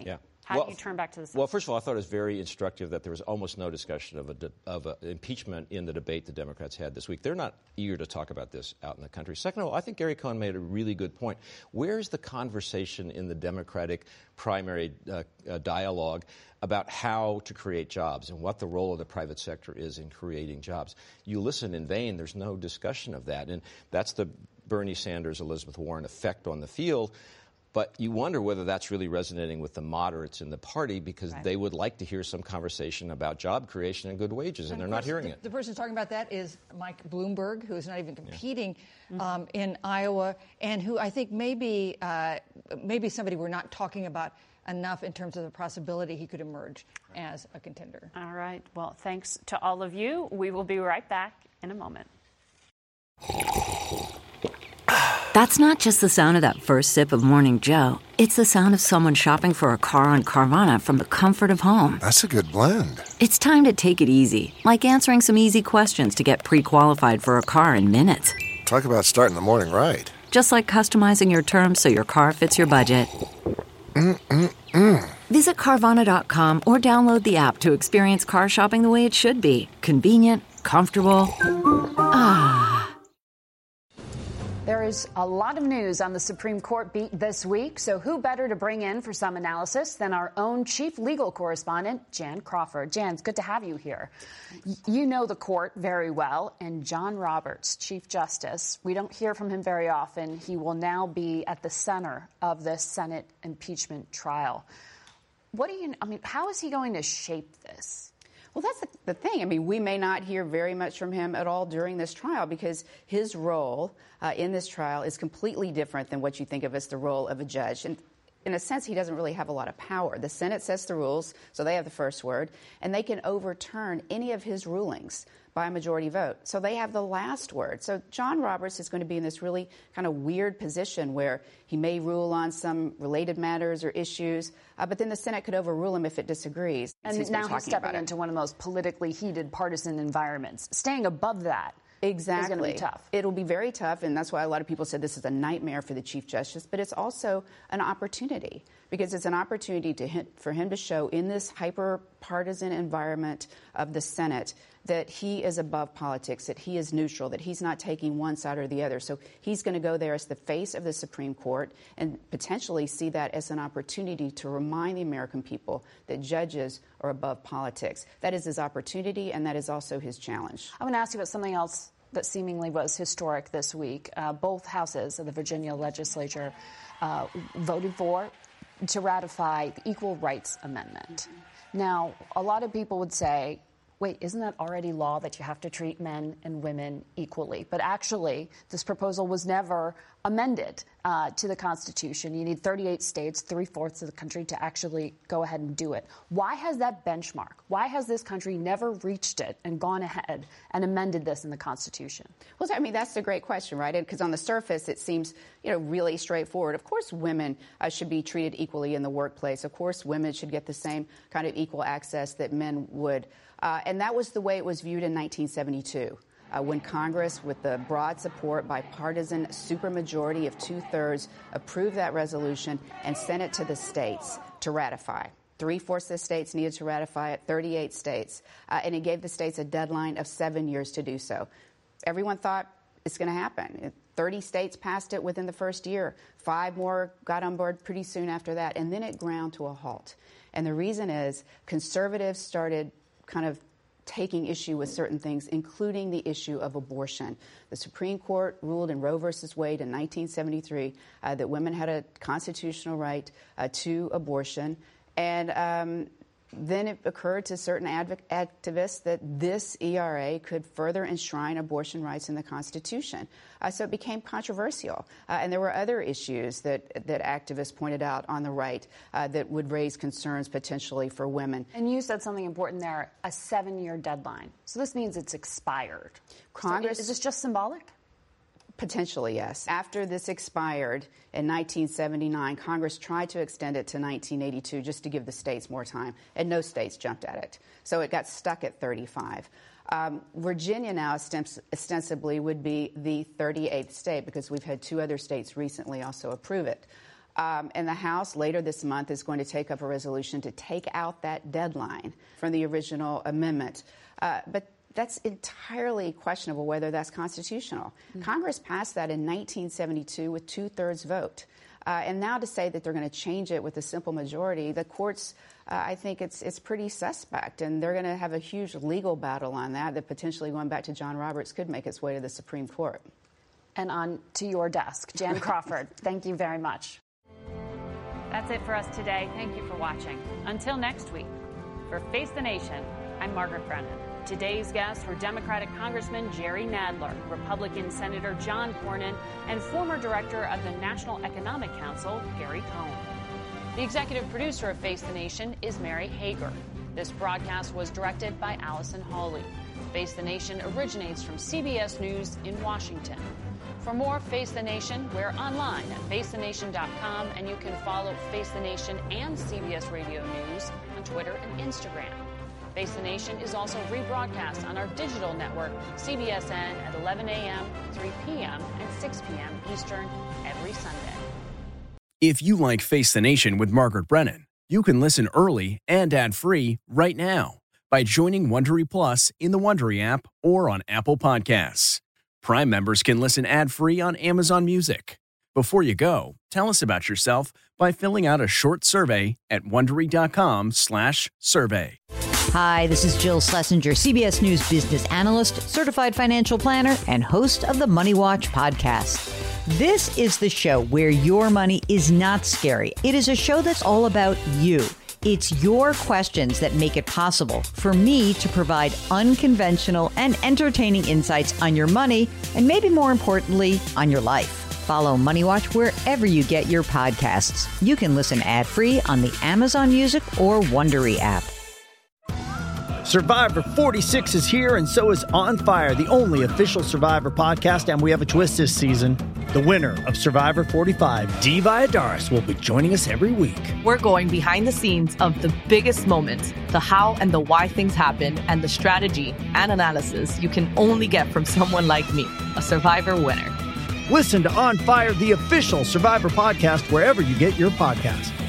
[SPEAKER 3] How
[SPEAKER 15] well,
[SPEAKER 3] do you turn back to the
[SPEAKER 15] Well, first of all, I thought it was very instructive that there was almost no discussion of a de- of a impeachment in the debate the Democrats had this week. They're not eager to talk about this out in the country. Second of all, I think Gary Cohn made a really good point. Where's the conversation in the Democratic primary uh, uh, dialogue about how to create jobs and what the role of the private sector is in creating jobs? You listen in vain. There's no discussion of that. And that's the Bernie Sanders, Elizabeth Warren effect on the field. But you wonder whether that's really resonating with the moderates in the party, because right. they would like to hear some conversation about job creation and good wages, and, and they're not hearing
[SPEAKER 16] the,
[SPEAKER 15] it.
[SPEAKER 16] The person talking about that is Mike Bloomberg, who is not even competing yeah. um, in Iowa, and who I think maybe uh, maybe somebody we're not talking about enough in terms of the possibility he could emerge as a contender.
[SPEAKER 3] All right. Well, thanks to all of you. We will be right back in a moment.
[SPEAKER 19] That's not just the sound of that first sip of Morning Joe. It's the sound of someone shopping for a car on Carvana from the comfort of home.
[SPEAKER 20] That's a good blend.
[SPEAKER 19] It's time to take it easy, like answering some easy questions to get pre-qualified for a car in minutes.
[SPEAKER 20] Talk about starting the morning right.
[SPEAKER 19] Just like customizing your terms so your car fits your budget.
[SPEAKER 20] Mm-mm-mm.
[SPEAKER 19] Visit Carvana dot com or download the app to experience car shopping the way it should be. Convenient, comfortable. Ah.
[SPEAKER 3] There is a lot of news on the Supreme Court beat this week, so who better to bring in for some analysis than our own chief legal correspondent, Jan Crawford. Jan, it's good to have you here. You know the court very well, and John Roberts, Chief Justice, we don't hear from him very often. He will now be at the center of this Senate impeachment trial. What do you, I mean, how is he going to shape this?
[SPEAKER 21] Well, that's the, the thing. I mean, we may not hear very much from him at all during this trial, because his role uh, in this trial is completely different than what you think of as the role of a judge. And in a sense, he doesn't really have a lot of power. The Senate sets the rules, so they have the first word, and they can overturn any of his rulings by a majority vote. So they have the last word. So John Roberts is going to be in this really kind of weird position where he may rule on some related matters or issues, uh, but then the Senate could overrule him if it disagrees.
[SPEAKER 3] And now he's stepping into one of the most politically heated partisan environments. Staying above that
[SPEAKER 21] Exactly.
[SPEAKER 3] is going to be tough.
[SPEAKER 21] It'll be very tough, and that's why a lot of people said this is a nightmare for the Chief Justice, but it's also an opportunity, because it's an opportunity to him, for him to show in this hyper-partisan environment of the Senate that he is above politics, that he is neutral, that he's not taking one side or the other. So he's going to go there as the face of the Supreme Court and potentially see that as an opportunity to remind the American people that judges are above politics. That is his opportunity, and that is also his challenge.
[SPEAKER 3] I want to ask you about something else that seemingly was historic this week. Uh, both houses of the Virginia legislature uh, voted for to ratify the Equal Rights Amendment. Now, a lot of people would say, wait, isn't that already law that you have to treat men and women equally? But actually, this proposal was never amended uh, to the Constitution. You need thirty-eight states, three-fourths of the country, to actually go ahead and do it. Why has that benchmark? Why has this country never reached it and gone ahead and amended this in the Constitution?
[SPEAKER 21] Well, I mean, that's a great question, right? Because on the surface, it seems, you know, really straightforward. Of course, women uh, should be treated equally in the workplace. Of course, women should get the same kind of equal access that men would. Uh, and that was the way it was viewed in nineteen seventy-two, uh, when Congress, with the broad support, bipartisan supermajority of two-thirds, approved that resolution and sent it to the states to ratify. Three-fourths of the states needed to ratify it, thirty-eight states, uh, and it gave the states a deadline of seven years to do so. Everyone thought it's going to happen. thirty states passed it within the first year. Five more got on board pretty soon after that, and then it ground to a halt. And the reason is conservatives started kind of taking issue with certain things, including the issue of abortion. The Supreme Court ruled in Roe versus Wade in nineteen seventy-three uh, that women had a constitutional right uh, to abortion. And um, then it occurred to certain adv- activists that this E R A could further enshrine abortion rights in the Constitution. Uh, so it became controversial. Uh, and there were other issues that, that activists pointed out on the right uh, that would raise concerns potentially for women.
[SPEAKER 3] And you said something important there, a seven-year deadline. So this means it's expired.
[SPEAKER 21] Congress,
[SPEAKER 3] so is this just symbolic?
[SPEAKER 21] Potentially, yes. After this expired in nineteen seventy-nine, Congress tried to extend it to nineteen eighty-two just to give the states more time, and no states jumped at it. So it got stuck at thirty-five. Um, Virginia now ostens- ostensibly would be the thirty-eighth state, because we've had two other states recently also approve it. Um, and the House later this month is going to take up a resolution to take out that deadline from the original amendment. Uh, but that's entirely questionable whether that's constitutional. Mm-hmm. Congress passed that in nineteen seventy-two with two-thirds vote. Uh, and now to say that they're going to change it with a simple majority, the courts, uh, I think it's it's pretty suspect. And they're going to have a huge legal battle on that that potentially going back to John Roberts could make its way to the Supreme Court.
[SPEAKER 3] And on to your desk, Jan Crawford. Thank you very much. That's it for us today. Thank you for watching. Until next week, for Face the Nation, I'm Margaret Brennan. Today's guests were Democratic Congressman Jerry Nadler, Republican Senator John Cornyn, and former director of the National Economic Council, Gary Cohn. The executive producer of Face the Nation is Mary Hager. This broadcast was directed by Allison Hawley. Face the Nation originates from C B S News in Washington. For more Face the Nation, we're online at face the nation dot com, and you can follow Face the Nation and C B S Radio News on Twitter and Instagram. Face the Nation is also rebroadcast on our digital network, C B S N, at eleven a.m., three p.m., and six p.m. Eastern every Sunday.
[SPEAKER 1] If you like Face the Nation with Margaret Brennan, you can listen early and ad-free right now by joining Wondery Plus in the Wondery app or on Apple Podcasts. Prime members can listen ad-free on Amazon Music. Before you go, tell us about yourself by filling out a short survey at wondery dot com slash survey.
[SPEAKER 22] Hi, this is Jill Schlesinger, C B S News business analyst, certified financial planner, and host of the Money Watch podcast. This is the show where your money is not scary. It is a show that's all about you. It's your questions that make it possible for me to provide unconventional and entertaining insights on your money, and maybe more importantly, on your life. Follow Money Watch wherever you get your podcasts. You can listen ad-free on the Amazon Music or Wondery app.
[SPEAKER 23] Survivor forty-six is here, and so is On Fire, the only official Survivor podcast, and we have a twist this season. The winner of Survivor forty-five, Dee Valladares, will be joining us every week.
[SPEAKER 24] We're going behind the scenes of the biggest moments, the how and the why things happen, and the strategy and analysis you can only get from someone like me, a Survivor winner.
[SPEAKER 23] Listen to On Fire, the official Survivor podcast, wherever you get your podcasts.